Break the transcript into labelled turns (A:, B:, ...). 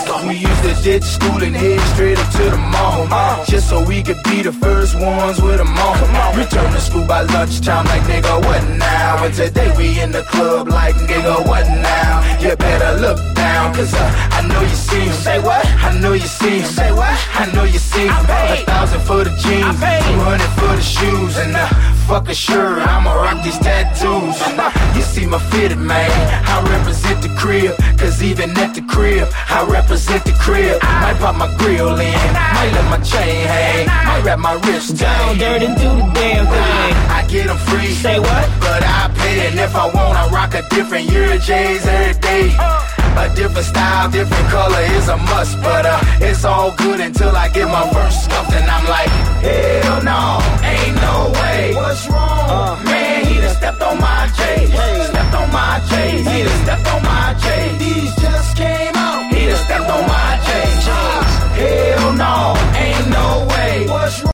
A: Let's go. We used to ditch school and head straight up to the mall, just so we could be the first ones with them on. Return to school by lunchtime like nigga, what now? And today we in the club like nigga, what now? You better look down, cause I know you see him. Say what? I know you see him. Say what? I know you see him. 1,000 for the jeans, 200 for the shoes, and fuck a shirt, I'ma rock these tattoos. You see my fitted, man, I represent the crib, cause even at the crib, I represent the crib. Might pop my grill in, might let my chain hang, might wrap my wrist down,
B: dirt and do the damn thing.
A: I get them free,
B: say what?
A: But I pay, and if I want, I rock a different Euro J's every day. A different style, different color is a must, but it's all good until I get my first scuffed, and I'm like, hell no, ain't no way. What's wrong? Man, he done stepped on my J's, stepped on my J's, he done stepped